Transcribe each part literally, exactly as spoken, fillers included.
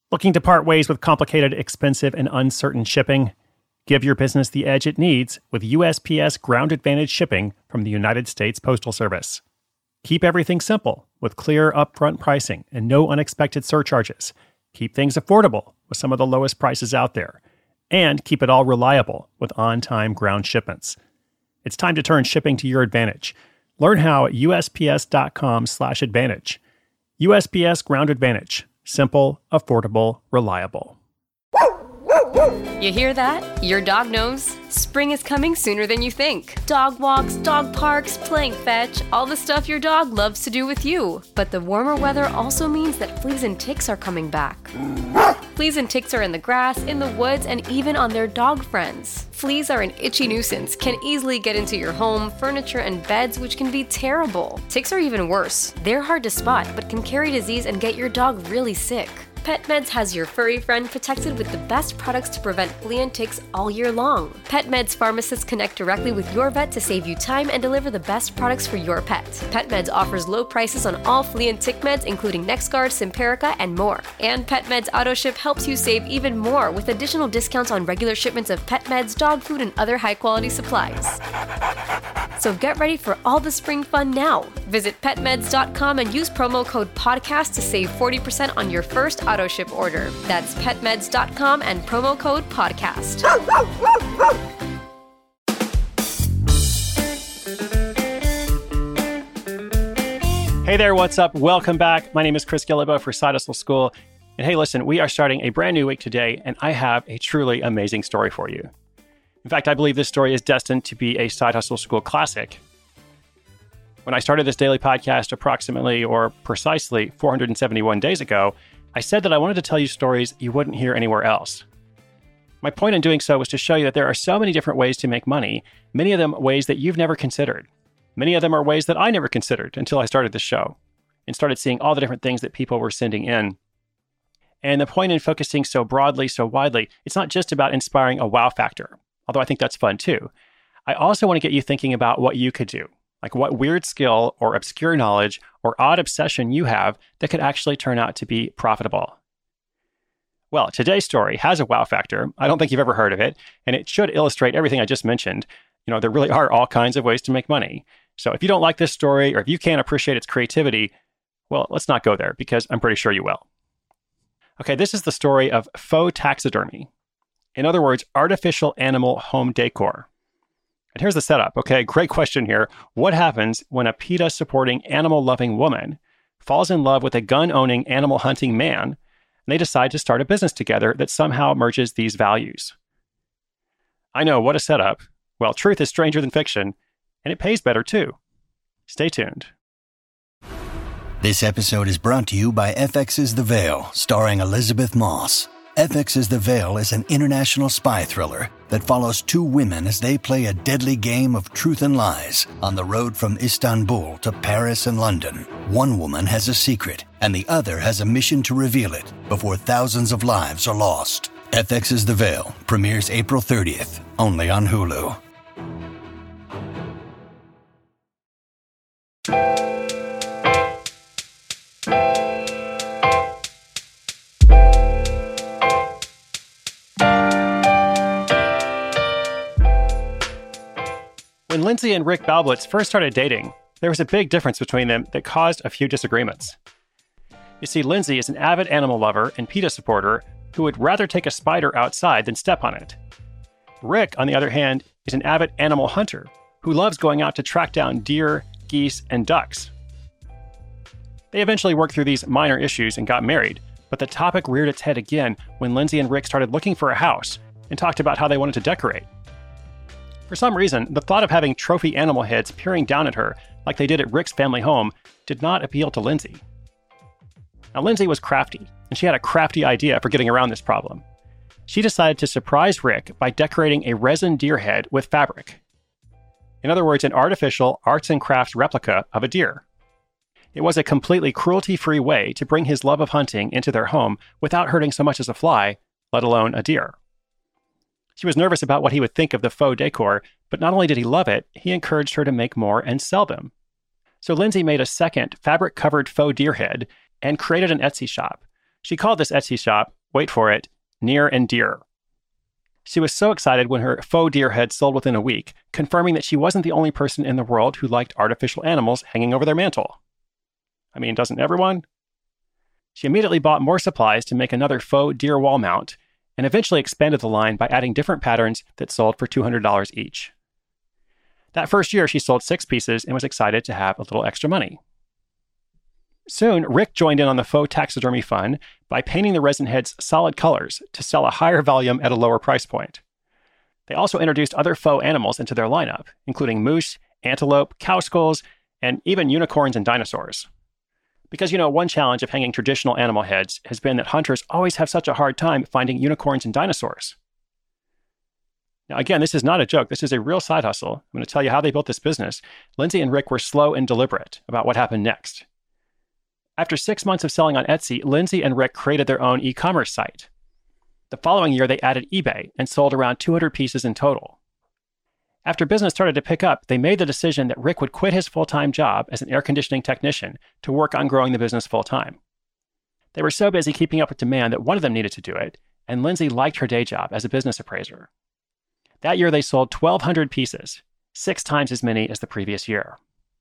Looking to part ways with complicated, expensive, and uncertain shipping? Give your business the edge it needs with U S P S Ground Advantage shipping from the United States Postal Service. Keep everything simple with clear upfront pricing and no unexpected surcharges. Keep things affordable with some of the lowest prices out there. And keep it all reliable with on-time ground shipments. It's time to turn shipping to your advantage. Learn how at USPS.com slash advantage. U S P S Ground Advantage. Simple, affordable, reliable. You hear that? Your dog knows. Spring is coming sooner than you think. Dog walks, dog parks, playing fetch, all the stuff your dog loves to do with you. But the warmer weather also means that fleas and ticks are coming back. Fleas and ticks are in the grass, in the woods, and even on their dog friends. Fleas are an itchy nuisance, can easily get into your home, furniture, and beds, which can be terrible. Ticks are even worse. They're hard to spot, but can carry disease and get your dog really sick. PetMeds has your furry friend protected with the best products to prevent flea and ticks all year long. PetMeds pharmacists connect directly with your vet to save you time and deliver the best products for your pet. PetMeds offers low prices on all flea and tick meds, including NexGard, Simparica, and more. And PetMeds AutoShip helps you save even more with additional discounts on regular shipments of pet meds, dog food, and other high-quality supplies. So get ready for all the spring fun now. Visit pet meds dot com and use promo code PODCAST to save forty percent on your first auto ship order. That's pet meds dot com and promo code podcast. Hey there, what's up? Welcome back. My name is Chris Guillebeau for Side Hustle School. And hey, listen, we are starting a brand new week today, and I have a truly amazing story for you. In fact, I believe this story is destined to be a Side Hustle School classic. When I started this daily podcast approximately or precisely four hundred seventy-one days ago, I said that I wanted to tell you stories you wouldn't hear anywhere else. My point in doing so was to show you that there are so many different ways to make money, many of them ways that you've never considered. Many of them are ways that I never considered until I started this show and started seeing all the different things that people were sending in. And the point in focusing so broadly, so widely, it's not just about inspiring a wow factor, although I think that's fun too. I also want to get you thinking about what you could do. Like what weird skill or obscure knowledge or odd obsession you have that could actually turn out to be profitable. Well, today's story has a wow factor. I don't think you've ever heard of it, and it should illustrate everything I just mentioned. You know, there really are all kinds of ways to make money. So if you don't like this story or if you can't appreciate its creativity, well, let's not go there because I'm pretty sure you will. Okay, this is the story of faux taxidermy. In other words, artificial animal home decor. And here's the setup, okay? Great question here. What happens when a PETA-supporting, animal-loving woman falls in love with a gun-owning, animal-hunting man, and they decide to start a business together that somehow merges these values? I know, what a setup. Well, truth is stranger than fiction, and it pays better too. Stay tuned. This episode is brought to you by F X's The Veil, starring Elizabeth Moss. F X's The Veil is an international spy thriller that follows two women as they play a deadly game of truth and lies on the road from Istanbul to Paris and London. One woman has a secret, and the other has a mission to reveal it before thousands of lives are lost. F X's The Veil premieres April thirtieth, only on Hulu. When Lindsay and Rick Balblitz first started dating, there was a big difference between them that caused a few disagreements. You see, Lindsay is an avid animal lover and PETA supporter who would rather take a spider outside than step on it. Rick, on the other hand, is an avid animal hunter who loves going out to track down deer, geese, and ducks. They eventually worked through these minor issues and got married, but the topic reared its head again when Lindsay and Rick started looking for a house and talked about how they wanted to decorate. For some reason, the thought of having trophy animal heads peering down at her like they did at Rick's family home did not appeal to Lindsay. Now, Lindsay was crafty, and she had a crafty idea for getting around this problem. She decided to surprise Rick by decorating a resin deer head with fabric. In other words, an artificial arts and crafts replica of a deer. It was a completely cruelty-free way to bring his love of hunting into their home without hurting so much as a fly, let alone a deer. She was nervous about what he would think of the faux decor, but not only did he love it, he encouraged her to make more and sell them. So Lindsay made a second fabric-covered faux deer head and created an Etsy shop. She called this Etsy shop wait for it, near and dear. She was so excited when her faux deer head sold within a week, confirming that she wasn't the only person in the world who liked artificial animals hanging over their mantle. I mean, doesn't everyone? She immediately bought more supplies to make another faux deer wall mount, and eventually expanded the line by adding different patterns that sold for two hundred dollars each. That first year, she sold six pieces and was excited to have a little extra money. Soon, Rick joined in on the faux taxidermy fun by painting the resin heads solid colors to sell a higher volume at a lower price point. They also introduced other faux animals into their lineup, including moose, antelope, cow skulls, and even unicorns and dinosaurs. Because, you know, one challenge of hanging traditional animal heads has been that hunters always have such a hard time finding unicorns and dinosaurs. Now, again, this is not a joke. This is a real side hustle. I'm going to tell you how they built this business. Lindsay and Rick were slow and deliberate about what happened next. After six months of selling on Etsy, Lindsay and Rick created their own e-commerce site. The following year, they added eBay and sold around two hundred pieces in total. After business started to pick up, they made the decision that Rick would quit his full-time job as an air conditioning technician to work on growing the business full-time. They were so busy keeping up with demand that one of them needed to do it, and Lindsay liked her day job as a business appraiser. That year, they sold twelve hundred pieces, six times as many as the previous year.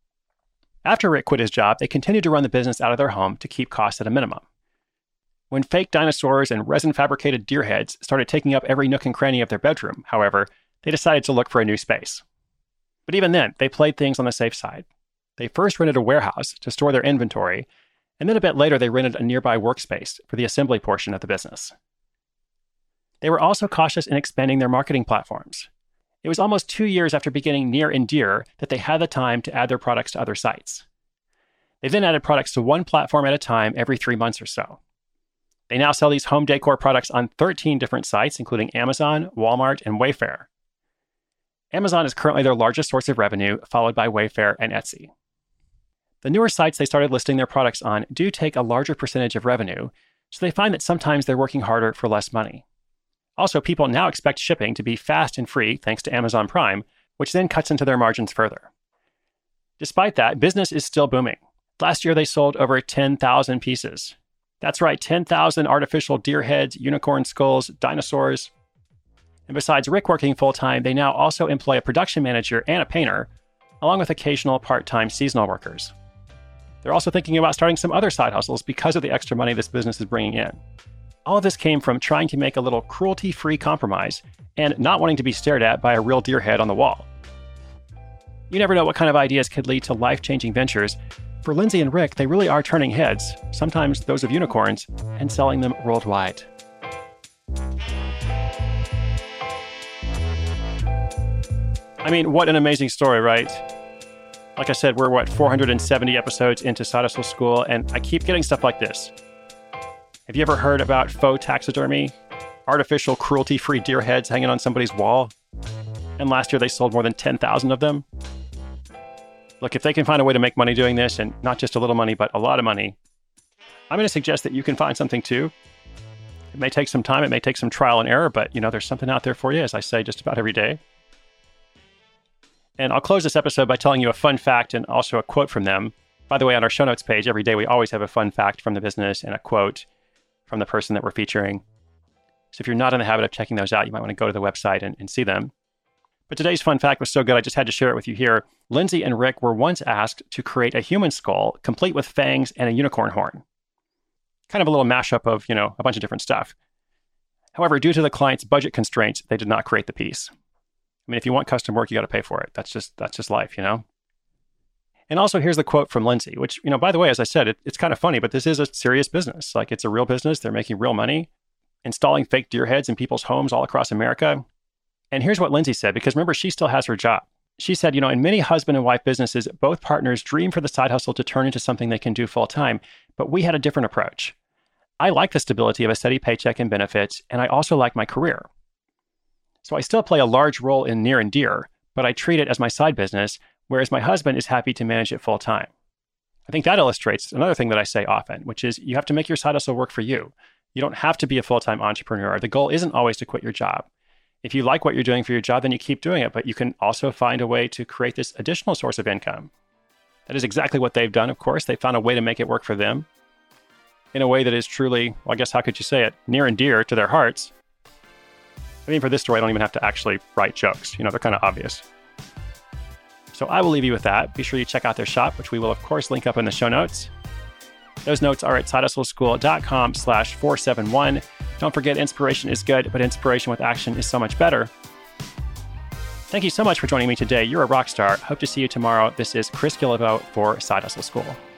After Rick quit his job, they continued to run the business out of their home to keep costs at a minimum. When fake dinosaurs and resin-fabricated deer heads started taking up every nook and cranny of their bedroom, however, they decided to look for a new space. But even then, they played things on the safe side. They first rented a warehouse to store their inventory, and then a bit later they rented a nearby workspace for the assembly portion of the business. They were also cautious in expanding their marketing platforms. It was almost two years after beginning Near and Dear that they had the time to add their products to other sites. They then added products to one platform at a time every three months or so. They now sell these home decor products on thirteen different sites, including Amazon, Walmart, and Wayfair. Amazon is currently their largest source of revenue, followed by Wayfair and Etsy. The newer sites they started listing their products on do take a larger percentage of revenue, so they find that sometimes they're working harder for less money. Also, people now expect shipping to be fast and free thanks to Amazon Prime, which then cuts into their margins further. Despite that, business is still booming. Last year, they sold over ten thousand pieces. That's right, ten thousand artificial deer heads, unicorn skulls, dinosaurs. And besides Rick working full-time, they now also employ a production manager and a painter, along with occasional part-time seasonal workers. They're also thinking about starting some other side hustles because of the extra money this business is bringing in. All of this came from trying to make a little cruelty-free compromise and not wanting to be stared at by a real deer head on the wall. You never know what kind of ideas could lead to life-changing ventures. For Lindsay and Rick, they really are turning heads, sometimes those of unicorns, and selling them worldwide. I mean, what an amazing story, right? Like I said, we're, what, four hundred seventy episodes into Side Hustle School, and I keep getting stuff like this. Have you ever heard about faux taxidermy? Artificial cruelty-free deer heads hanging on somebody's wall? And last year they sold more than ten thousand of them? Look, if they can find a way to make money doing this, and not just a little money, but a lot of money, I'm going to suggest that you can find something too. It may take some time, it may take some trial and error, but you know, there's something out there for you, as I say just about every day. And I'll close this episode by telling you a fun fact and also a quote from them. By the way, on our show notes page, every day we always have a fun fact from the business and a quote from the person that we're featuring. So if you're not in the habit of checking those out, you might want to go to the website and, and see them. But today's fun fact was so good, I just had to share it with you here. Lindsay and Rick were once asked to create a human skull complete with fangs and a unicorn horn. Kind of a little mashup of, you know, a bunch of different stuff. However, due to the client's budget constraints, they did not create the piece. I mean, if you want custom work, you got to pay for it. That's just that's just life, you know? And also, here's the quote from Lindsay, which, you know, by the way, as I said, it, it's kind of funny, but this is a serious business. Like, it's a real business. They're making real money, installing fake deer heads in people's homes all across America. And here's what Lindsay said, because remember, she still has her job. She said, you know, in many husband and wife businesses, both partners dream for the side hustle to turn into something they can do full time, but we had a different approach. I like the stability of a steady paycheck and benefits, and I also like my career. So I still play a large role in Near and Dear, but I treat it as my side business, whereas my husband is happy to manage it full time. I think that illustrates another thing that I say often, which is you have to make your side hustle work for you. You don't have to be a full-time entrepreneur. The goal isn't always to quit your job. If you like what you're doing for your job, then you keep doing it, but you can also find a way to create this additional source of income. That is exactly what they've done, of course. They found a way to make it work for them. in a way that is truly, well, I guess, how could you say it, near and dear to their hearts. I mean, for this story, I don't even have to actually write jokes. You know, they're kind of obvious. So I will leave you with that. Be sure you check out their shop, which we will, of course, link up in the show notes. Those notes are at sidehustleschool.com slash 471. Don't forget, inspiration is good, but inspiration with action is so much better. Thank you so much for joining me today. You're a rock star. Hope to see you tomorrow. This is Chris Guillebeau for Side Hustle School.